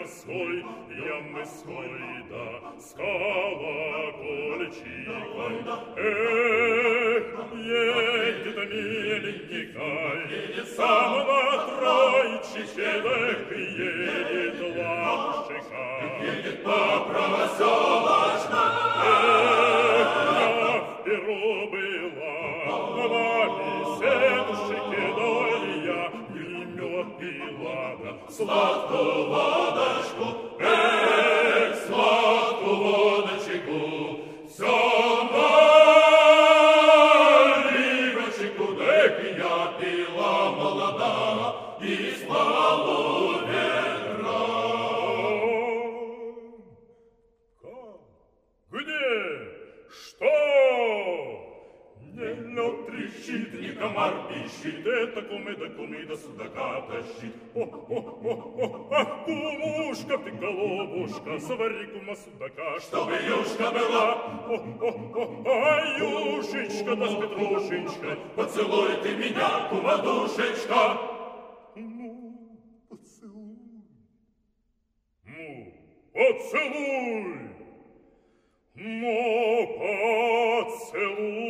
морской, я морской, да, с колокольчиком. Эх, едет миленький Кай, сам на тройчике, эх, едет лапшика. Едет по проселочку. Эх, я в Перу была, на беседушке, да я и мед пила, да, Сладкую водочку, эх, сладкую водочку, все наливочку, эх, я пила молода из полуведра. Как? Где? Что? Не лед трещит, ни комар пищит, это кумы да судака тащит. О, ах, кумушка ты, голубушка, завари кума судака, Чтобы юшка была, а юшечка да с петрушечкой, поцелуй ты меня, кумадушечка. ну, поцелуй. Ну, поцелуй. Ну, поцелуй.